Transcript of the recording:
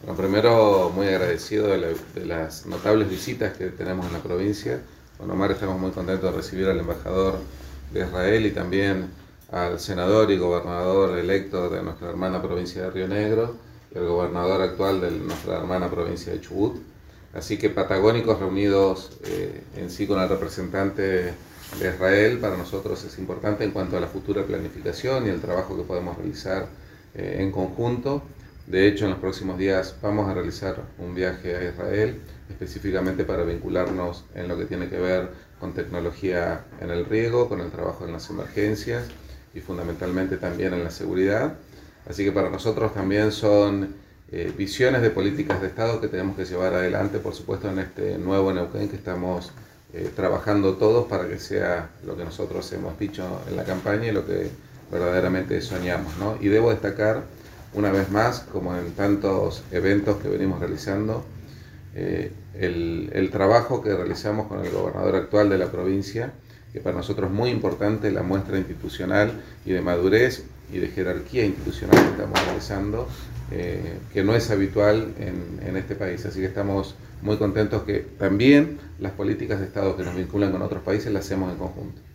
Bueno, primero muy agradecido de las notables visitas que tenemos en la provincia. Con Omar estamos muy contentos de recibir al embajador de Israel y también al senador y gobernador electo de nuestra hermana provincia de Río Negro y al gobernador actual de nuestra hermana provincia de Chubut. Así que patagónicos reunidos en sí con el representante de Israel para nosotros es importante en cuanto a la futura planificación y el trabajo que podemos realizar en conjunto. De hecho, en los próximos días vamos a realizar un viaje a Israel, específicamente para vincularnos en lo que tiene que ver con tecnología en el riego, con el trabajo en las emergencias y fundamentalmente también en la seguridad. Así que para nosotros también son visiones de políticas de Estado que tenemos que llevar adelante, por supuesto, en este nuevo Neuquén que estamos trabajando todos para que sea lo que nosotros hemos dicho en la campaña y lo que verdaderamente soñamos, ¿no? Y debo destacar una vez más, como en tantos eventos que venimos realizando, el trabajo que realizamos con el gobernador actual de la provincia, que para nosotros es muy importante, la muestra institucional y de madurez y de jerarquía institucional que estamos realizando, que no es habitual en este país. Así que estamos muy contentos que también las políticas de Estado que nos vinculan con otros países las hacemos en conjunto.